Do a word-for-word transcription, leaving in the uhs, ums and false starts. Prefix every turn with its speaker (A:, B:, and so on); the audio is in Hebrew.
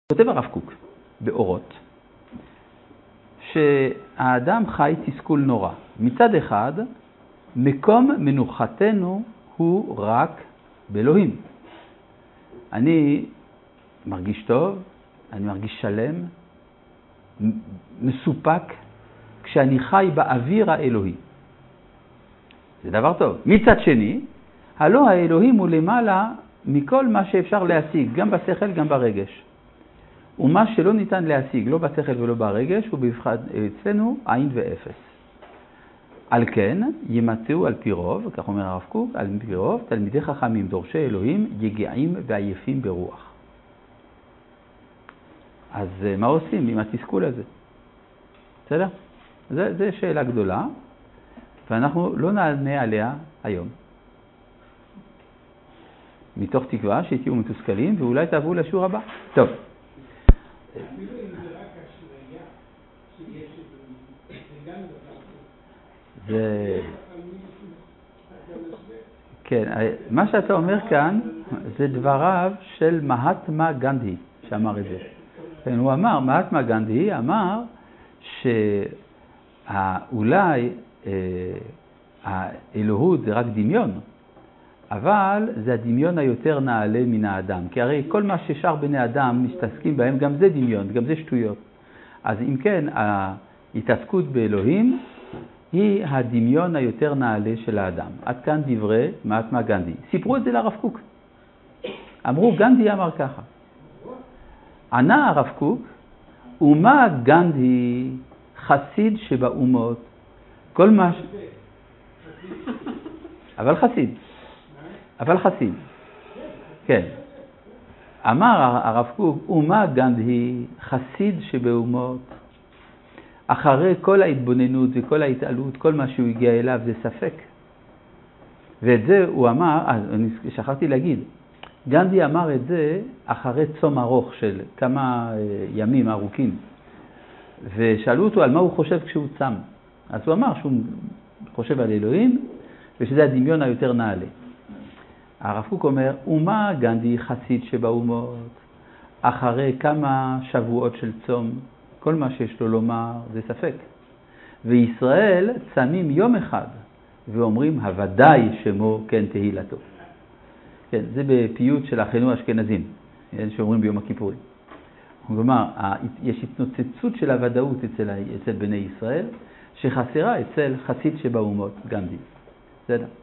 A: כותב הרב קוק באורות, שהאדם חי תסכול נורא. מצד אחד, מקום מנוחתנו הוא רק באלוהים. אני מרגיש טוב, אני מרגיש שלם, מסופק, כשאני חי באוויר האלוהי. זה דבר טוב. מצד שני, הלא האלוהים הוא למעלה מכל מה שאפשר להשיג, גם בשכל, גם ברגש. ומה שלא ניתן להשיג, לא בשכל ולא ברגש, הוא בבחד אצלנו עין ואפס. על כן, ימצאו על פי רוב, כך אומר הרב קוק, על פי רוב, תלמידי חכמים דורשי אלוהים, יגעים ועייפים ברוח. אז מה עושים עם התסכול הזה? בסדר? זה, זה שאלה גדולה, ואנחנו לא נענה עליה היום. מתוך תקווה שתהיו מתוסכלים, ואולי תעברו לשיעור הבא. טוב.
B: אפילו אם זה רק אשליה שיש את זה, גם
A: זה... כן, מה שאתה אומר כאן זה דבריו של מהטמה גנדי שאמר את זה. כן, הוא אמר, מהטמה גנדי אמר שאולי אה, האלוהות זה רק דמיון, אבל זה הדמיון היותר נעלה מן האדם. כי הרי כל מה ששאר בני אדם מסתעסקים בהם, גם זה דמיון, גם זה שטויות. אז אם כן, ההתעסקות באלוהים היא הדמיון היותר נעלה של האדם. עד כאן דברי מהטמה גנדי. סיפרו את זה לרב קוק. אמרו, גנדי אמר ככה. ענה הרב קוק, ומה גנדי חסיד שבאומות? כל מה ש... אבל חסיד. אבל חסיד. כן. אמר הרב קוק, ומה גנדי חסיד שבאומות? אחרי כל ההתבוננות וכל ההתעלות, כל מה שהוא הגיע אליו זה ספק. ואת זה הוא אמר, אז אני שכחתי להגיד, גנדי אמר את זה אחרי צום ארוך של כמה ימים ארוכים. ושאלו אותו על מה הוא חושב כשהוא צם. אז הוא אמר שהוא חושב על אלוהים, ושזה הדמיון היותר נעלה. הרב קוק אומר, ומה גנדי חסיד שבאומות? אחרי כמה שבועות של צום, כל מה שיש לו לומר זה ספק. וישראל צמים יום אחד ואומרים, הוודאי שמו כן תהילתו. כן, זה בפיוט של אחינו האשכנזים, שאומרים ביום הכיפורים. כלומר, יש התנוצצות של הוודאות אצל, אצל בני ישראל, שחסרה אצל חסיד שבאומות, גנדי. בסדר?